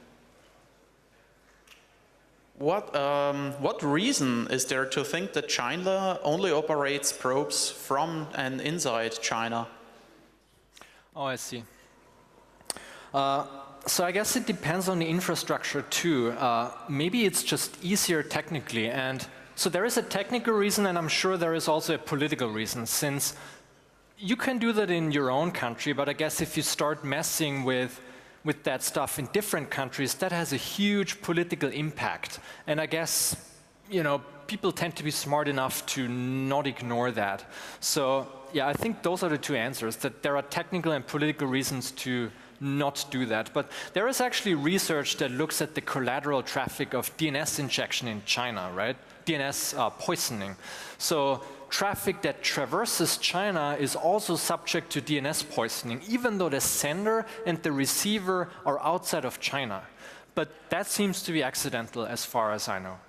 What, um, what reason is there to think that China only operates probes from and inside China? Oh, I see. Uh, so I guess it depends on the infrastructure too. Uh, maybe it's just easier technically. And so there is a technical reason, and I'm sure there is also a political reason, since you can do that in your own country, but I guess if you start messing with with that stuff in different countries, that has a huge political impact. And I guess, you know, people tend to be smart enough to not ignore that. So yeah, I think those are the two answers, that there are technical and political reasons to not do that. But there is actually research that looks at the collateral traffic of D N S injection in China, right? D N S uh, poisoning. So traffic that traverses China is also subject to D N S poisoning, even though the sender and the receiver are outside of China. But that seems to be accidental as far as I know.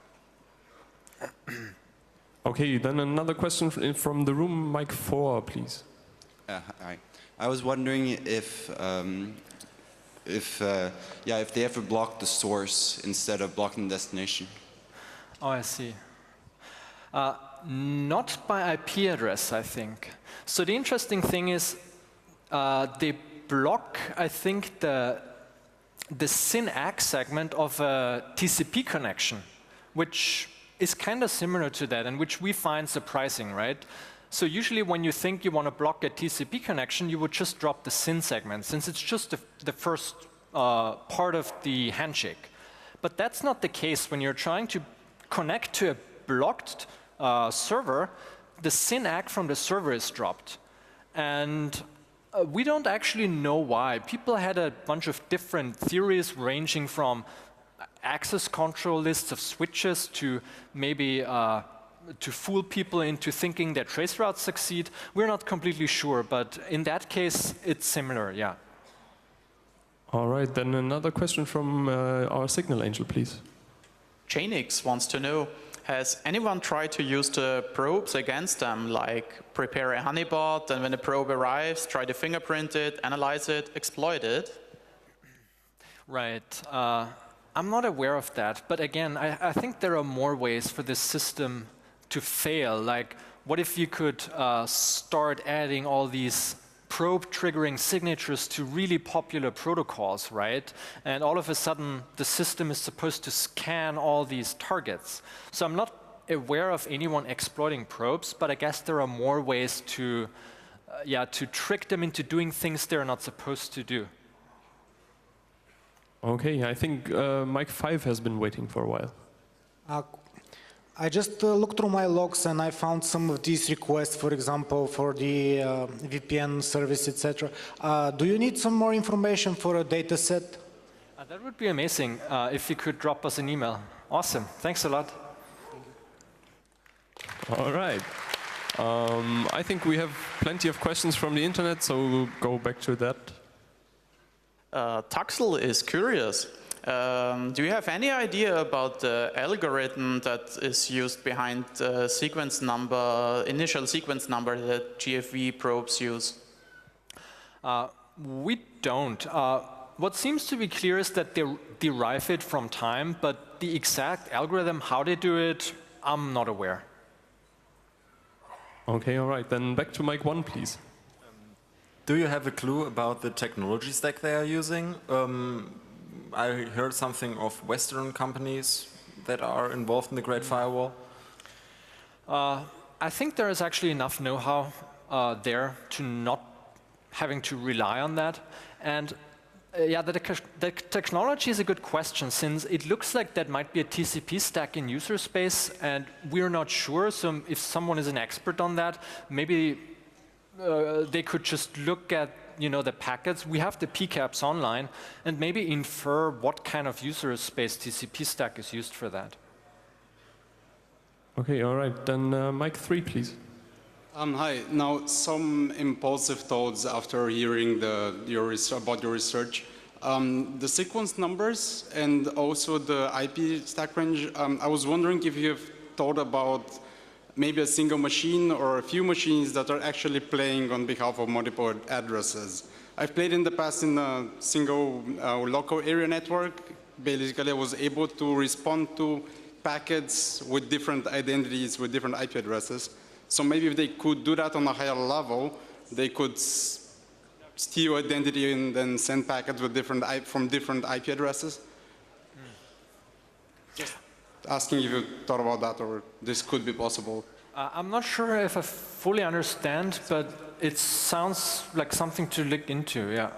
Okay, then another question from the room, mic four, please. Uh, hi. I was wondering if, um, if, uh, yeah, if they ever blocked the source instead of blocking the destination. Oh, I see. Uh, not by I P address, I think. So the interesting thing is uh, they block, I think, the, the S Y N A C segment of a T C P connection, which is kind of similar to that and which we find surprising, right? So usually when you think you want to block a T C P connection, you would just drop the S Y N segment, since it's just the, the first uh, part of the handshake. But that's not the case when you're trying to connect to a blocked uh, server. The S Y N A C from the server is dropped. And uh, we don't actually know why. People had a bunch of different theories ranging from access control lists of switches to maybe uh, to fool people into thinking that trace routes succeed. We're not completely sure, but in that case, it's similar, yeah. All right, then another question from uh, our Signal Angel, please. Chainix wants to know, has anyone tried to use the probes against them, like prepare a honeypot, and when the probe arrives, try to fingerprint it, analyze it, exploit it? Right. Uh, I'm not aware of that, but again, I, I think there are more ways for this system to fail. Like, what if you could uh, start adding all these probe triggering signatures to really popular protocols, right? And all of a sudden, the system is supposed to scan all these targets. So I'm not aware of anyone exploiting probes, but I guess there are more ways to, uh, yeah, to trick them into doing things they're not supposed to do. Okay, I think uh, mic five has been waiting for a while. Uh, I just uh, looked through my logs and I found some of these requests, for example, for the uh, V P N service, et cetera. Uh, do you need some more information for a data set? Uh, that would be amazing uh, if you could drop us an email. Awesome. Thanks a lot. All right. Um, I think we have plenty of questions from the internet, so we'll go back to that. Uh, Taxel is curious. Um, do you have any idea about the algorithm that is used behind the sequence number, initial sequence number that G F V probes use? Uh, we don't. Uh, what seems to be clear is that they derive it from time, but the exact algorithm, how they do it, I'm not aware. Okay, all right. Then back to mic one, please. Do you have a clue about the technology stack they are using? Um, I heard something of Western companies that are involved in the Great Firewall. Uh, I think there is actually enough know-how uh, there to not having to rely on that. And uh, yeah, the, the technology is a good question, since it looks like that might be a T C P stack in user space, and we're not sure. So if someone is an expert on that, maybe Uh, they could just look at, you know, the packets. We have the P CAPs online, and maybe infer what kind of user space T C P stack is used for that. Okay, all right. Then uh, mic three, please. Um, hi. Now, some impulsive thoughts after hearing the, your, about your research. Uh, Um, the sequence numbers and also the I P stack range, um, I was wondering if you have thought about maybe a single machine or a few machines that are actually playing on behalf of multiple addresses. I've played in the past in a single uh, local area network. Basically, I was able to respond to packets with different identities, with different I P addresses. So maybe if they could do that on a higher level, they could steal identity and then send packets with different from different I P addresses. Mm. Just asking if you thought about that or this could be possible. Uh, I'm not sure if I fully understand, but it sounds like something to look into, yeah.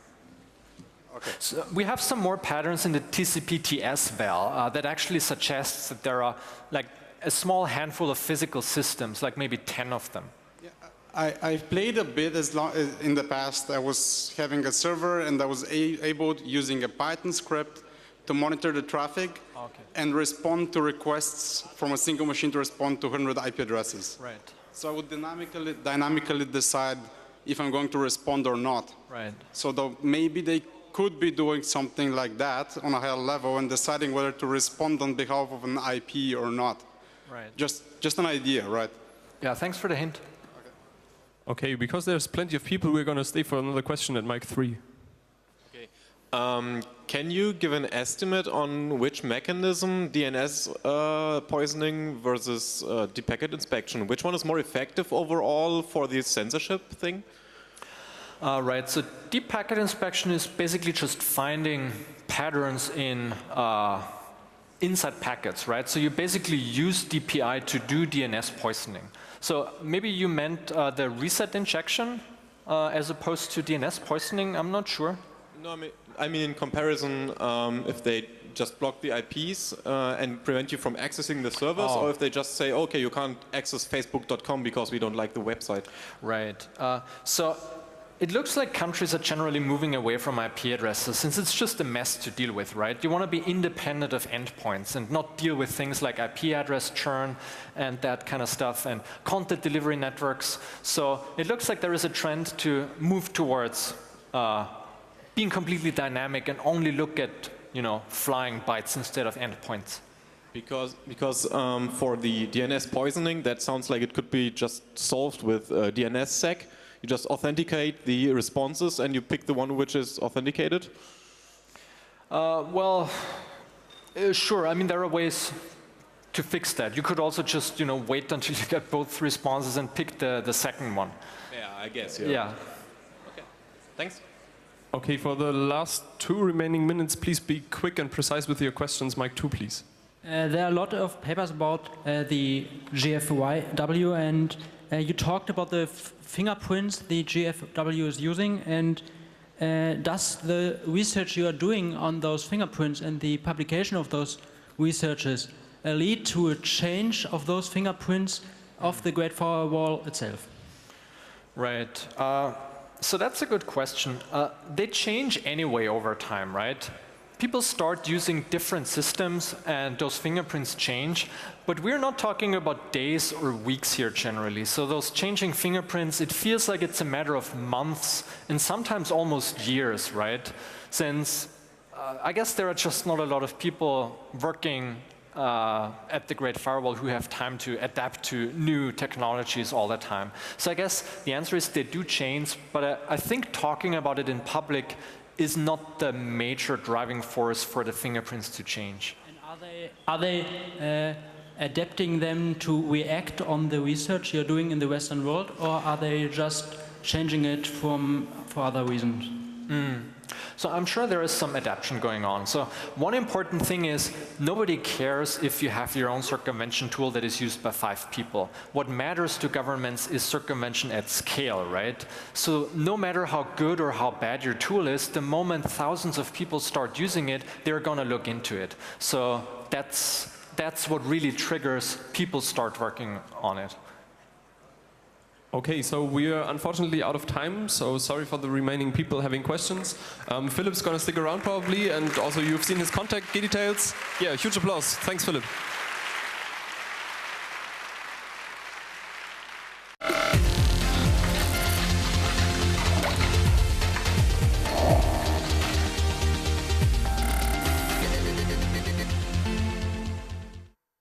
Okay. So we have some more patterns in the T C P T S val uh, that actually suggests that there are like a small handful of physical systems, like maybe ten of them. I, I've played a bit as long as in the past. I was having a server and I was a, able, using a Python script, to monitor the traffic okay. and respond to requests from a single machine to respond to one hundred I P addresses. Right. So I would dynamically, dynamically decide if I'm going to respond or not. Right. So though maybe they could be doing something like that on a higher level and deciding whether to respond on behalf of an I P or not. Right. Just, just an idea, right? Yeah, thanks for the hint. Okay, because there's plenty of people, we're going to stay for another question at mic three. Okay. Um, can you give an estimate on which mechanism, D N S uh, poisoning versus uh, deep packet inspection, which one is more effective overall for the censorship thing? Uh, right, so deep packet inspection is basically just finding patterns in uh, inside packets, right? So you basically use D P I to do D N S poisoning. So maybe you meant uh, the reset injection uh, as opposed to D N S poisoning, I'm not sure. No, I mean, I mean in comparison, um, if they just block the I Ps uh, and prevent you from accessing the servers, oh. or if they just say, okay, you can't access facebook dot com because we don't like the website. Right. Uh, so it looks like countries are generally moving away from I P addresses since it's just a mess to deal with, right? You want to be independent of endpoints and not deal with things like I P address churn and that kind of stuff and content delivery networks. So it looks like there is a trend to move towards uh, being completely dynamic and only look at, you know, flying bytes instead of endpoints. Because, because um, for the D N S poisoning, that sounds like it could be just solved with uh, D N S sec. You just authenticate the responses and you pick the one which is authenticated? Uh, well, uh, sure. I mean, there are ways to fix that. You could also just, you know, wait until you get both responses and pick the, the second one. Yeah, I guess, yeah. Yeah. Okay, thanks. Okay, for the last two remaining minutes, please be quick and precise with your questions. Mic two, please. Uh, there are a lot of papers about uh, the G F W, and uh, you talked about the f fingerprints the G F W is using, and uh, does the research you are doing on those fingerprints and the publication of those researches uh, lead to a change of those fingerprints of the Great Firewall itself? Right. Uh, so that's a good question. Uh, they change anyway over time, right? People start using different systems and those fingerprints change, but we're not talking about days or weeks here generally. So those changing fingerprints, it feels like it's a matter of months and sometimes almost years, right? Since uh, I guess there are just not a lot of people working uh, at the Great Firewall who have time to adapt to new technologies all the time. So I guess the answer is they do change, but I, I think talking about it in public is not the major driving force for the fingerprints to change. And are they, are they uh, adapting them to react on the research you're doing in the Western world, or are they just changing it from, for other reasons? Mm. So I'm sure there is some adaptation going on. So one important thing is nobody cares if you have your own circumvention tool that is used by five people. What matters to governments is circumvention at scale, right? So no matter how good or how bad your tool is, the moment thousands of people start using it, they're going to look into it. So that's, that's what really triggers people start working on it. Okay, so we are unfortunately out of time, so sorry for the remaining people having questions. Um, Philip's going to stick around probably, and also you've seen his contact details. Yeah, huge applause. Thanks, Philip.